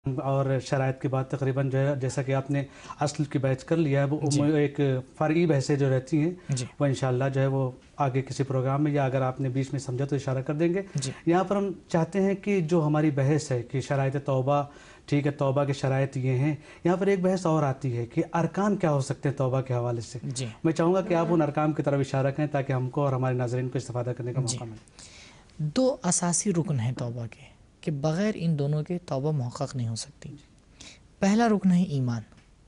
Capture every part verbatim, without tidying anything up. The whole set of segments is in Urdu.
اور شرائط کے بعد تقریباً جو ہے جیسا کہ آپ نے اصل کی بیچ کر لیا ہے وہ جی ایک فرعی بحثیں جو رہتی ہیں جی وہ انشاءاللہ جو ہے وہ آگے کسی پروگرام میں یا اگر آپ نے بیچ میں سمجھا تو اشارہ کر دیں گے. جی یہاں پر ہم چاہتے ہیں کہ جو ہماری بحث ہے کہ شرائط توبہ ٹھیک ہے، توبہ کے شرائط یہ ہیں، یہاں پر ایک بحث اور آتی ہے کہ ارکان کیا ہو سکتے ہیں توبہ کے حوالے سے. جی میں چاہوں گا کہ آپ ان ارکان کی طرف اشارہ کریں تاکہ ہم کو اور ہمارے ناظرین کو استفادہ کرنے کا جی موقع ملے. دو اساسی رکن ہیں توبہ کے کہ بغیر ان دونوں کے توبہ محقق نہیں ہو سکتی. پہلا رکن ہے ایمان.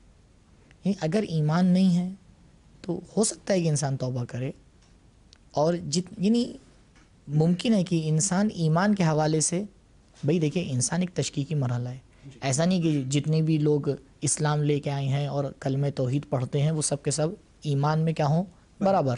یعنی اگر ایمان نہیں ہے تو ہو سکتا ہے کہ انسان توبہ کرے، اور جت یعنی ممکن ہے کہ انسان ایمان کے حوالے سے، بھئی دیکھیں انسان ایک تشکیکی مرحلہ ہے. ایسا نہیں کہ جتنے بھی لوگ اسلام لے کے آئے ہیں اور کلمہ توحید پڑھتے ہیں وہ سب کے سب ایمان میں کیا ہوں، برابر.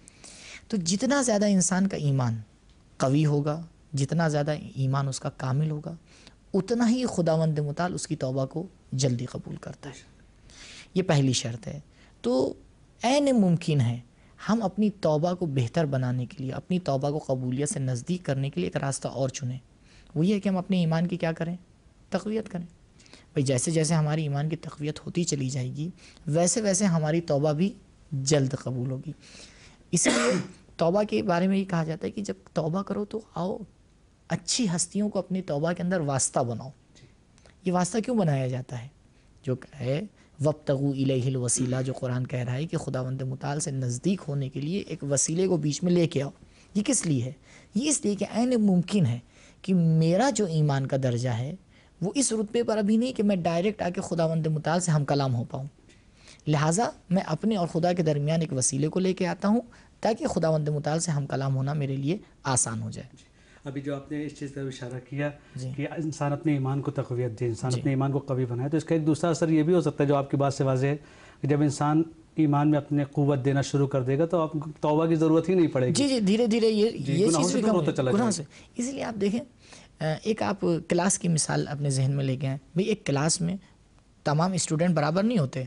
تو جتنا زیادہ انسان کا ایمان قوی ہوگا، جتنا زیادہ ایمان اس کا کامل ہوگا، اتنا ہی خداوند متعال اس کی توبہ کو جلدی قبول کرتا ہے. یہ پہلی شرط ہے. تو عین ممکن ہے ہم اپنی توبہ کو بہتر بنانے کے لیے، اپنی توبہ کو قبولیت سے نزدیک کرنے کے لیے ایک راستہ اور چنیں. وہ یہ ہے کہ ہم اپنے ایمان کی کیا کریں، تقویت کریں. بھئی جیسے جیسے ہماری ایمان کی تقویت ہوتی چلی جائے گی ویسے ویسے ہماری توبہ بھی جلد قبول ہوگی. اس لیے توبہ کے بارے میں یہ کہا جاتا ہے کہ جب توبہ کرو تو آؤ اچھی ہستیوں کو اپنی توبہ کے اندر واسطہ بناؤ. یہ واسطہ کیوں بنایا جاتا ہے؟ جو ہے وَابْتَغُوا إِلَيْهِ الْوَسِيلَہ، جو قرآن کہہ رہا ہے کہ خداوند متعال سے نزدیک ہونے کے لیے ایک وسیلے کو بیچ میں لے کے آؤ. یہ کس لیے ہے؟ یہ اس لیے کہ عین ممکن ہے کہ میرا جو ایمان کا درجہ ہے وہ اس رتبے پر ابھی نہیں کہ میں ڈائریکٹ آ کے خداوند متعال سے ہم کلام ہو پاؤں. لہٰذا میں اپنے اور خدا کے درمیان ایک وسیلے کو لے کے آتا ہوں تاکہ خداوند متعال سے ہم کلام ہونا میرے لیے آسان ہو جائے. ابھی جو آپ نے اس چیز کا اشارہ کیا جی کہ انسان اپنے ایمان کو تقویت دے، انسان جی اپنے ایمان کو قوی بنائے، تو اس کا ایک دوسرا اثر یہ بھی ہو سکتا ہے جو آپ کی بات سے واضح ہے کہ جب انسان ایمان میں اپنے قوت دینا شروع کر دے گا تو آپ کو توبہ کی ضرورت ہی نہیں پڑے گی. جی جی دھیرے دھیرے یہ جی یہ گناہوں چیز سے بھی دور کم ہوتا چلا گناہ جائے سے. گا. اس لیے آپ دیکھیں ایک آپ کلاس کی مثال اپنے ذہن میں لے کے آئیں. بھئی ایک کلاس میں تمام اسٹوڈنٹ برابر نہیں ہوتے.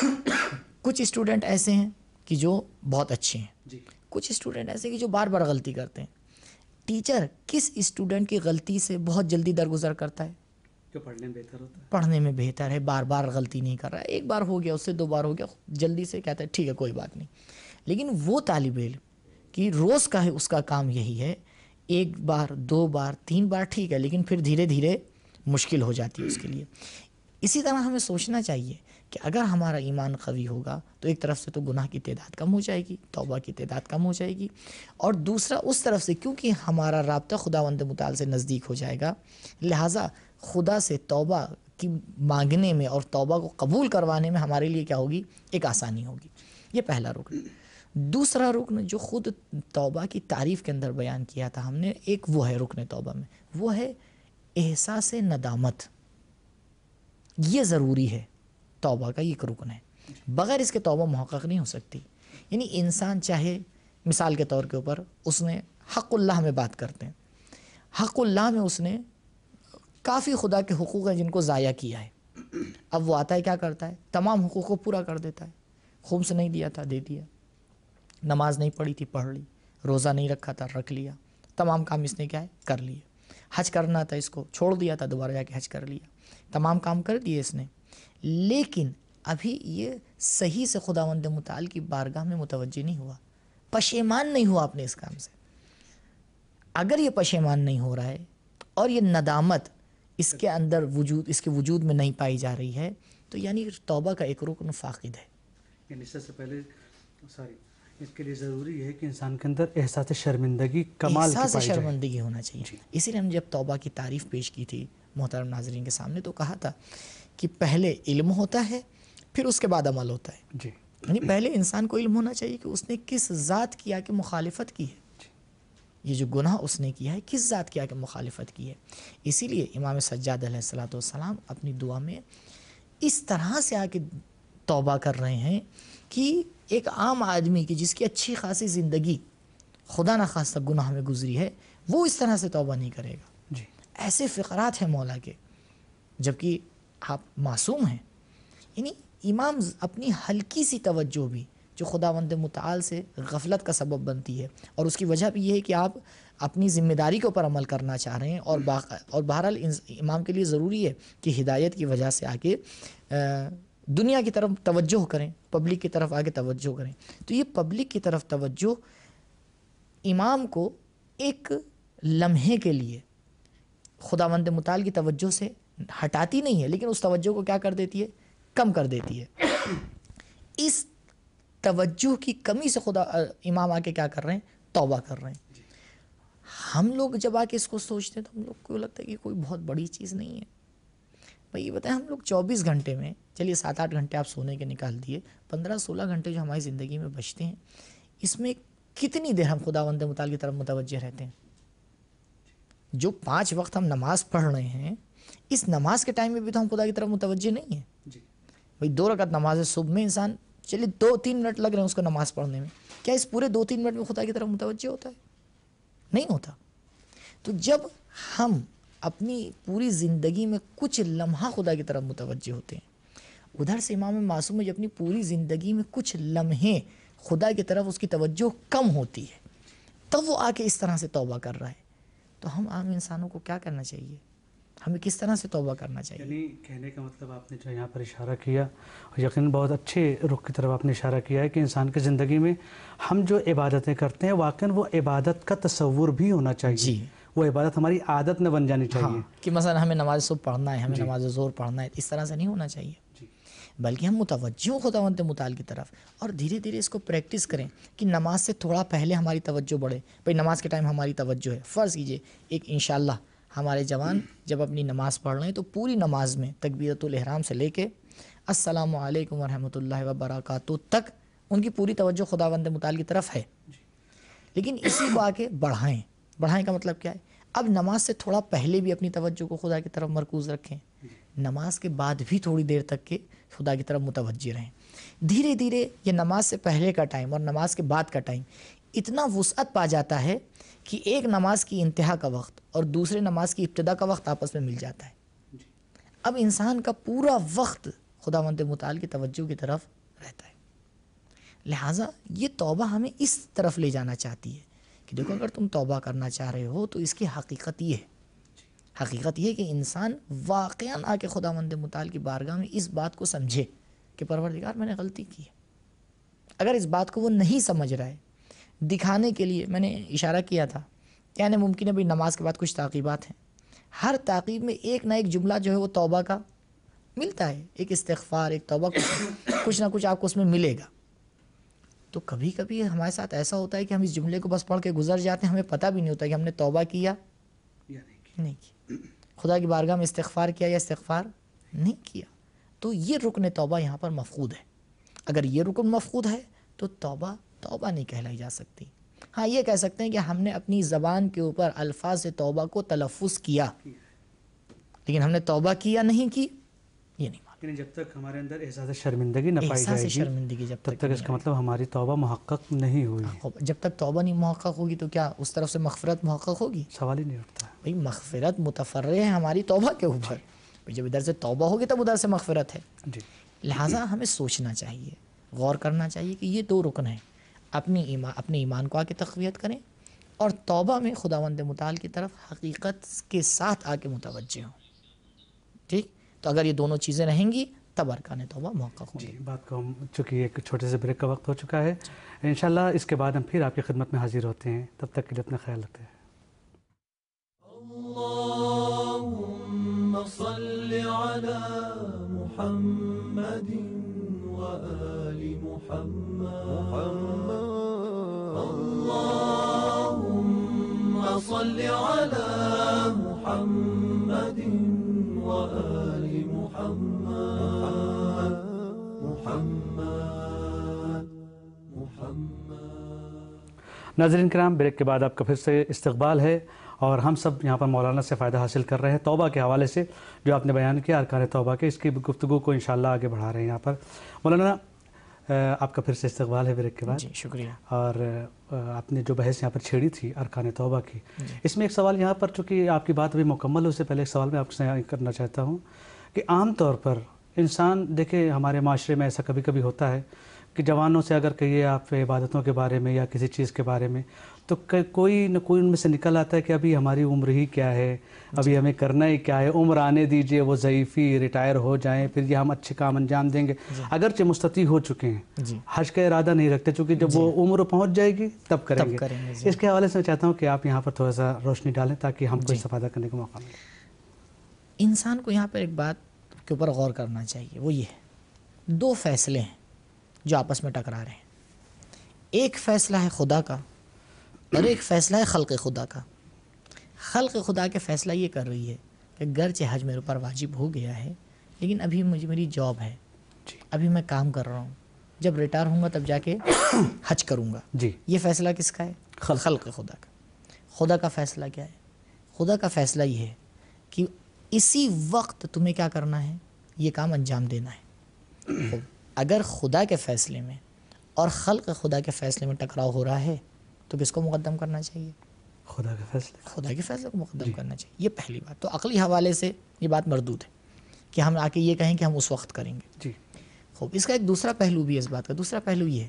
کچھ اسٹوڈنٹ ایسے ہیں کہ جو بہت اچھے ہیں، جی کچھ اسٹوڈنٹ ایسے کہ جو بار بار غلطی کرتے ہیں. ٹیچر کس اسٹوڈنٹ کی غلطی سے بہت جلدی درگزر کرتا ہے؟ جو پڑھنے میں بہتر ہوتا ہے. پڑھنے میں بہتر ہے، بار بار غلطی نہیں کر رہا ہے، ایک بار ہو گیا، اس سے دو بار ہو گیا، جلدی سے کہتا ہے ٹھیک ہے کوئی بات نہیں. لیکن وہ طالب علم کہ روز کا ہے اس کا کام یہی ہے، ایک بار دو بار تین بار ٹھیک ہے لیکن پھر دھیرے دھیرے مشکل ہو جاتی ہے اس کے لیے. اسی طرح ہمیں سوچنا چاہیے کہ اگر ہمارا ایمان قوی ہوگا تو ایک طرف سے تو گناہ کی تعداد کم ہو جائے گی، توبہ کی تعداد کم ہو جائے گی، اور دوسرا اس طرف سے کیونکہ ہمارا رابطہ خداوند متعال سے نزدیک ہو جائے گا، لہٰذا خدا سے توبہ کی مانگنے میں اور توبہ کو قبول کروانے میں ہمارے لیے کیا ہوگی، ایک آسانی ہوگی. یہ پہلا رکن. دوسرا رکن جو خود توبہ کی تعریف کے اندر بیان کیا تھا ہم نے، ایک وہ ہے رکن توبہ میں، وہ ہے احساس ندامت. یہ ضروری ہے، توبہ کا یہ ایک رکن ہے، بغیر اس کے توبہ محقق نہیں ہو سکتی. یعنی انسان چاہے مثال کے طور کے اوپر اس نے حق اللہ میں بات کرتے ہیں، حق اللہ میں اس نے کافی خدا کے حقوق ہیں جن کو ضائع کیا ہے. اب وہ آتا ہے کیا کرتا ہے، تمام حقوق کو پورا کر دیتا ہے. خمس نہیں دیا تھا دے دیا، نماز نہیں پڑھی تھی پڑھ لی، روزہ نہیں رکھا تھا رکھ لیا، تمام کام اس نے کیا ہے کر لیے. حج کرنا تھا اس کو چھوڑ دیا تھا، دوبارہ جا کے حج کر لیا، تمام کام کر دیے اس نے. لیکن ابھی یہ صحیح سے خداوند متعال کی بارگاہ میں متوجہ نہیں ہوا، پشیمان نہیں ہوا اپنے اس کام سے. اگر یہ پشیمان نہیں ہو رہا ہے اور یہ ندامت اس کے اندر وجود اس کے وجود میں نہیں پائی جا رہی ہے تو یعنی توبہ کا ایک رکن فاقد ہے. یعنی اس سے پہلے سوری اس کے لیے ضروری ہے کہ انسان کے اندر احساس شرمندگی کمال کی احساس پائی جائے. شرمندگی ہونا چاہیے. جی. اسی لیے ہم جب توبہ کی تعریف پیش کی تھی محترم ناظرین کے سامنے تو کہا تھا کہ پہلے علم ہوتا ہے پھر اس کے بعد عمل ہوتا ہے. جی یعنی پہلے انسان کو علم ہونا چاہیے کہ اس نے کس ذات کیا کہ مخالفت کی ہے، یہ جو گناہ اس نے کیا ہے کس ذات کیا کہ مخالفت کی ہے. اسی لیے امام سجاد علیہ الصلوۃ والسلام اپنی دعا میں اس طرح سے آ کے توبہ کر رہے ہیں کہ ایک عام آدمی کی جس کی اچھی خاصی زندگی خدا نخواستہ گناہ میں گزری ہے وہ اس طرح سے توبہ نہیں کرے گا. جی ایسے فقرات ہیں مولا کے، جبکہ آپ معصوم ہیں. یعنی امام اپنی ہلکی سی توجہ بھی جو خداوند متعال سے غفلت کا سبب بنتی ہے، اور اس کی وجہ بھی یہ ہے کہ آپ اپنی ذمہ داری کے اوپر عمل کرنا چاہ رہے ہیں، اور باق اور بہرحال امام کے لیے ضروری ہے کہ ہدایت کی وجہ سے آ کے دنیا کی طرف توجہ کریں، پبلک کی طرف آگے توجہ کریں۔ تو یہ پبلک کی طرف توجہ امام کو ایک لمحے کے لیے خداوند متعال کی توجہ سے ہٹاتی نہیں ہے، لیکن اس توجہ کو کیا کر دیتی ہے؟ کم کر دیتی ہے۔ اس توجہ کی کمی سے خدا امام آ کے کیا کر رہے ہیں؟ توبہ کر رہے ہیں۔ ہم لوگ جب آ کے اس کو سوچتے ہیں تو ہم لوگ کو لگتا ہے کہ کوئی بہت بڑی چیز نہیں ہے۔ بھائی یہ بتائیں، ہم لوگ چوبیس گھنٹے میں، چلیے سات آٹھ گھنٹے آپ سونے کے نکال دیے، پندرہ سولہ گھنٹے جو ہماری زندگی میں بچتے ہیں، اس میں کتنی دیر ہم خداوند متعال کی طرف متوجہ رہتے ہیں؟ جو پانچ وقت ہم نماز پڑھ رہے ہیں، اس نماز کے ٹائم میں بھی تو ہم خدا کی طرف متوجہ نہیں ہیں۔ بھائی دو رکعت نماز ہے صبح میں، انسان چلیے دو تین منٹ لگ رہے ہیں اس کو نماز پڑھنے میں، کیا اس پورے دو تین منٹ میں خدا کی طرف متوجہ ہوتا ہے؟ نہیں ہوتا۔ تو جب ہم اپنی پوری زندگی میں کچھ لمحہ خدا کی طرف متوجہ ہوتے ہیں، ادھر سے امام معصوم میں اپنی پوری زندگی میں کچھ لمحے خدا کی طرف اس کی توجہ کم ہوتی ہے، تب وہ آ کے اس طرح سے توبہ کر رہا ہے۔ تو ہم عام انسانوں کو کیا کرنا چاہیے؟ ہمیں کس طرح سے توبہ کرنا چاہیے؟ یعنی کہنے کا مطلب آپ نے جو یہاں پر اشارہ کیا، اور یقیناً بہت اچھے رخ کی طرف آپ نے اشارہ کیا ہے کہ انسان کی زندگی میں ہم جو عبادتیں کرتے ہیں، واقعاً وہ عبادت کا تصور بھی ہونا چاہیے۔ جی، وہ عبادت ہماری عادت میں بن جانی چاہیے۔ ہاں، کہ مثلا ہمیں نماز صبح پڑھنا ہے، ہمیں نماز ظہر پڑھنا ہے، اس طرح سے نہیں ہونا چاہیے، بلکہ ہم متوجہ ہوں خداوند متعال کی طرف، اور دھیرے دھیرے اس کو پریکٹس کریں کہ نماز سے تھوڑا پہلے ہماری توجہ بڑھے۔ بھئی نماز کے ٹائم ہماری توجہ ہے، فرض کیجئے ایک انشاءاللہ ہمارے جوان جب اپنی نماز پڑھ رہے ہیں تو پوری نماز میں تکبیرۃ الاحرام سے لے کے السلام علیکم ورحمۃ اللہ وبرکاتہ تک ان کی پوری توجہ خداوند متعال کی طرف ہے، لیکن اسی کو آ کے بڑھائیں۔ بڑھائیں کا مطلب کیا ہے؟ اب نماز سے تھوڑا پہلے بھی اپنی توجہ کو خدا کی طرف مرکوز رکھیں، نماز کے بعد بھی تھوڑی دیر تک کے خدا کی طرف متوجہ رہیں۔ دھیرے دھیرے یہ نماز سے پہلے کا ٹائم اور نماز کے بعد کا ٹائم اتنا وسعت پا جاتا ہے کہ ایک نماز کی انتہا کا وقت اور دوسرے نماز کی ابتدا کا وقت آپس میں مل جاتا ہے۔ اب انسان کا پورا وقت خداوند متعال کی توجہ کی طرف رہتا ہے۔ لہٰذا یہ توبہ ہمیں اس طرف لے جانا چاہتی ہے کہ دیکھو، اگر تم توبہ کرنا چاہ رہے ہو تو اس کی حقیقت یہ ہے حقیقت یہ کہ انسان واقعاً آ کے خداوند متعال کی بارگاہ میں اس بات کو سمجھے کہ پروردگار میں نے غلطی کی ہے۔ اگر اس بات کو وہ نہیں سمجھ رہا ہے، دکھانے کے لیے میں نے اشارہ کیا تھا، یعنی ممکن ہے بھی نماز کے بعد کچھ تعقیبات ہیں، ہر تعقیب میں ایک نہ ایک جملہ جو ہے وہ توبہ کا ملتا ہے، ایک استغفار، ایک توبہ، کچھ کچھ نہ کچھ آپ کو اس میں ملے گا۔ تو کبھی کبھی ہمارے ساتھ ایسا ہوتا ہے کہ ہم اس جملے کو بس پڑھ کے گزر جاتے ہیں، ہمیں پتہ بھی نہیں ہوتا کہ ہم نے توبہ کیا یا نہیں کی، خدا کی بارگاہ میں استغفار کیا یا استغفار نہیں کیا۔ تو یہ رکن توبہ یہاں پر مفقود ہے۔ اگر یہ رکن مفقود ہے تو توبہ توبہ نہیں کہلائی جا سکتی۔ ہاں، یہ کہہ سکتے ہیں کہ ہم نے اپنی زبان کے اوپر الفاظ توبہ کو تلفظ کیا، لیکن ہم نے توبہ کی یا نہیں کی یہ نہیں معلوم۔ یعنی جب تک ہمارے اندر احساس شرمندگی نہ پائی جائے گی، شرمندگی جب تب تک اس کا مطلب ہماری توبہ محقق نہیں ہوئی ہے۔ جب تک توبہ نہیں محقق ہوگی تو کیا اس طرف سے مغفرت محقق ہوگی؟ سوال ہی نہیں اٹھتا ہے۔ بھئی مغفرت متفرع ہے ہماری توبہ کے اوپر، جب ادھر سے توبہ ہوگی تب ادھر سے مغفرت ہے۔ جی، لہٰذا ہمیں سوچنا چاہیے، غور کرنا چاہیے کہ یہ دو رکن ہیں، اپنی ایمان اپنے ایمان کو آ کے تقویت کریں، اور توبہ میں خداوند متعال کی طرف حقیقت کے ساتھ آ کے متوجہ ہوں۔ ٹھیک، تو اگر یہ دونوں چیزیں رہیں گی تب ارکان توبہ محقق ہوں گے۔ جی، بات کو ہم چونکہ ایک چھوٹے سے بریک کا وقت ہو چکا ہے، انشاءاللہ اس کے بعد ہم پھر آپ کی خدمت میں حاضر ہوتے ہیں، تب تک کے لیے اپنا خیال رکھتے ہیں۔ اللهم صل على محمد وآل محمد اللهم صل على محمد وآل محمد محمد محمد۔ ناظرین کرام، بریک کے بعد آپ کا پھر سے استقبال ہے، اور ہم سب یہاں پر مولانا سے فائدہ حاصل کر رہے ہیں توبہ کے حوالے سے، جو آپ نے بیان کیا ارکان توبہ کے، اس کی گفتگو کو انشاءاللہ آگے بڑھا رہے ہیں یہاں پر۔ مولانا آپ کا پھر سے استقبال ہے بریک کے بعد۔ جی شکریہ۔ اور آپ نے جو بحث یہاں پر چھیڑی تھی ارکان توبہ کی، اس میں ایک سوال یہاں پر، چونکہ آپ کی بات ابھی مکمل ہو، اس سے پہلے ایک سوال میں آپ سے کرنا چاہتا ہوں کہ عام طور پر انسان، دیکھیں ہمارے معاشرے میں ایسا کبھی کبھی ہوتا ہے کہ جوانوں سے اگر کہیے آپ عبادتوں کے بارے میں یا کسی چیز کے بارے میں تو کوئی نہ کوئی ان میں سے نکل آتا ہے کہ ابھی ہماری عمر ہی کیا ہے، ابھی ہمیں کرنا ہی کیا ہے، عمر آنے دیجئے، وہ ضعیفی ریٹائر ہو جائیں، پھر یہ ہم اچھے کام انجام دیں گے، اگرچہ مستطیع ہو چکے ہیں، حج کا ارادہ نہیں رکھتے چونکہ جب وہ عمر پہنچ جائے گی تب کریں گے۔ اس کے حوالے سے میں چاہتا ہوں کہ آپ یہاں پر تھوڑا سا روشنی ڈالیں تاکہ ہم کو استفادہ کرنے کا موقع ملے۔ انسان کو یہاں پر ایک بات کے اوپر غور کرنا چاہیے، وہ یہ ہے دو فیصلے ہیں جو آپس میں ٹکرا رہے ہیں، ایک فیصلہ ہے خدا کا اور ایک فیصلہ ہے خلق خدا کا۔ خلق خدا کے فیصلہ یہ کر رہی ہے کہ گرچہ حج میرے اوپر واجب ہو گیا ہے لیکن ابھی مجھے میری جاب ہے، ابھی میں کام کر رہا ہوں، جب ریٹائر ہوں گا تب جا کے حج کروں گا۔ جی یہ فیصلہ کس کا ہے؟ خلق خدا کا۔ خدا کا فیصلہ کیا ہے؟ خدا کا فیصلہ یہ ہے کہ اسی وقت تمہیں کیا کرنا ہے، یہ کام انجام دینا ہے۔ اگر خدا کے فیصلے میں اور خلق خدا کے فیصلے میں ٹکراؤ ہو رہا ہے تو کس کو مقدم کرنا چاہیے؟ خدا کے فیصلے خدا کے فیصلے کو مقدم کرنا چاہیے۔ یہ پہلی بات تو عقلی حوالے سے یہ بات مردود ہے کہ ہم آ کے یہ کہیں کہ ہم اس وقت کریں گے۔ جی خوب، اس کا ایک دوسرا پہلو بھی ہے اس بات کا۔ دوسرا پہلو یہ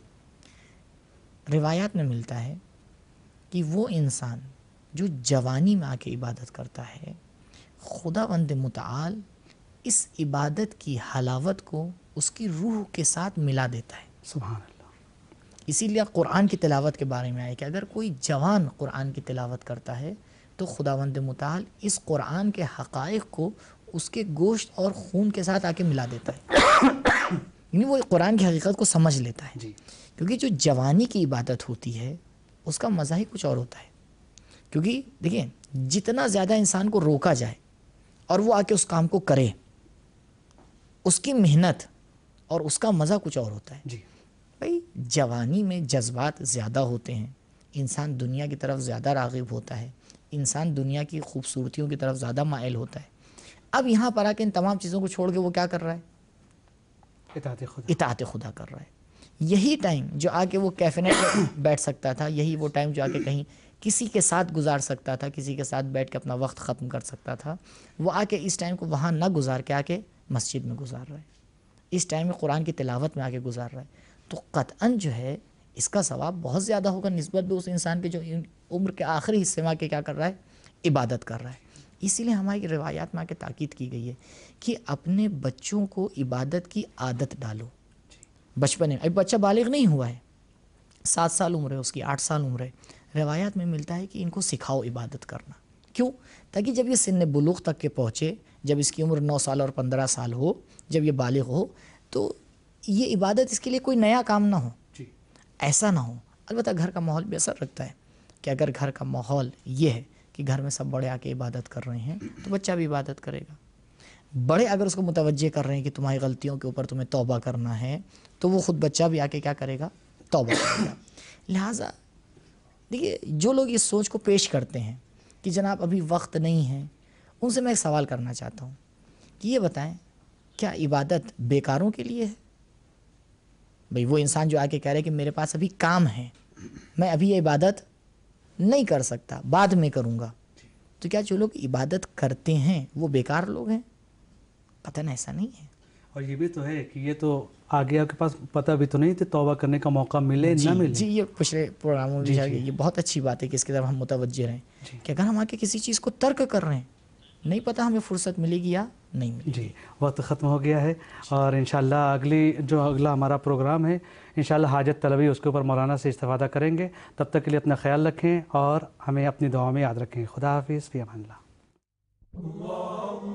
ہے، روایات میں ملتا ہے کہ وہ انسان جو جوانی میں آ کے عبادت کرتا ہے، خداوند متعال اس عبادت کی حلاوت کو اس کی روح کے ساتھ ملا دیتا ہے۔ سبحان اللہ۔ اسی لیے قرآن کی تلاوت کے بارے میں آئے کہ اگر کوئی جوان قرآن کی تلاوت کرتا ہے تو خداوند متعال اس قرآن کے حقائق کو اس کے گوشت اور خون کے ساتھ آ کے ملا دیتا ہے، یعنی وہ قرآن کی حقیقت کو سمجھ لیتا ہے۔ جی کیونکہ جو جوانی کی عبادت ہوتی ہے اس کا مزہ ہی کچھ اور ہوتا ہے، کیونکہ دیکھیں جتنا زیادہ انسان کو روکا جائے اور وہ آ کے اس کام کو کرے، اس کی محنت اور اس کا مزہ کچھ اور ہوتا ہے۔ جی بھائی جوانی میں جذبات زیادہ ہوتے ہیں، انسان دنیا کی طرف زیادہ راغب ہوتا ہے، انسان دنیا کی خوبصورتیوں کی طرف زیادہ مائل ہوتا ہے۔ اب یہاں پر آ کے ان تمام چیزوں کو چھوڑ کے وہ کیا کر رہا ہے؟ اطاعت خدا اطاعت خدا کر رہا ہے۔ یہی ٹائم جو آ کے وہ کیفے میں بیٹھ سکتا تھا، یہی وہ ٹائم جو آ کے کہیں کسی کے ساتھ گزار سکتا تھا، کسی کے ساتھ بیٹھ کے اپنا وقت ختم کر سکتا تھا، وہ آ کے اس ٹائم کو وہاں نہ گزار کے آ کے مسجد میں گزار رہا ہے، اس ٹائم میں قرآن کی تلاوت میں آ کے گزار رہا ہے، تو قطعاً جو ہے اس کا ثواب بہت زیادہ ہوگا نسبت بھی اس انسان کے جو عمر کے آخری حصے میں آ کے کیا کر رہا ہے؟ عبادت کر رہا ہے۔ اسی لیے ہماری روایات میں آ کے تاکید کی گئی ہے کہ اپنے بچوں کو عبادت کی عادت ڈالو بچپن میں۔ اب بچہ بالغ نہیں ہوا ہے، سات سال عمر ہے اس کی، آٹھ سال عمر ہے، روایات میں ملتا ہے کہ ان کو سکھاؤ عبادت کرنا۔ کیوں؟ تاکہ جب یہ سن بلوغ تک کے پہنچے، جب اس کی عمر نو سال اور پندرہ سال ہو، جب یہ بالغ ہو تو یہ عبادت اس کے لیے کوئی نیا کام نہ ہو، جی ایسا نہ ہو۔ البتہ گھر کا ماحول بھی اثر رکھتا ہے کہ اگر گھر کا ماحول یہ ہے کہ گھر میں سب بڑے آ کے عبادت کر رہے ہیں تو بچہ بھی عبادت کرے گا۔ بڑے اگر اس کو متوجہ کر رہے ہیں کہ تمہاری غلطیوں کے اوپر تمہیں توبہ کرنا ہے تو وہ خود بچہ بھی آ کے کیا کرے گا؟ توبہ کرے گا۔ لہٰذا دیکھیے جو لوگ اس سوچ کو پیش کرتے ہیں کہ جناب ابھی وقت نہیں ہے، ان سے میں ایک سوال کرنا چاہتا ہوں کہ یہ بتائیں کیا عبادت بیکاروں کے لیے ہے؟ بھئی وہ انسان جو آ کے کہہ رہے کہ میرے پاس ابھی کام ہے، میں ابھی یہ عبادت نہیں کر سکتا، بعد میں کروں گا، تو کیا جو لوگ عبادت کرتے ہیں وہ بیکار لوگ ہیں؟ قطعاً ایسا نہیں ہے۔ اور یہ بھی تو ہے کہ یہ تو آگے آپ کے پاس پتہ بھی تو نہیں تھے توبہ کرنے کا موقع ملے نہ ملے۔ جی یہ پچھلے پروگراموں میں بھی یہ بہت اچھی بات ہے کہ اس کی طرف ہم متوجہ رہیں کہ اگر ہم آ کے کسی چیز کو ترک کر رہے ہیں، نہیں پتہ ہمیں فرصت ملے گی یا نہیں ملے گی۔ جی وقت ختم ہو گیا ہے، اور انشاءاللہ اگلی جو اگلا ہمارا پروگرام ہے انشاءاللہ حاجت طلبی، اس کے اوپر مولانا سے استفادہ کریں گے۔ تب تک کے لیے اپنا خیال رکھیں اور ہمیں اپنی دعاؤں میں یاد رکھیں۔ خدا حافظ، فی امان اللہ۔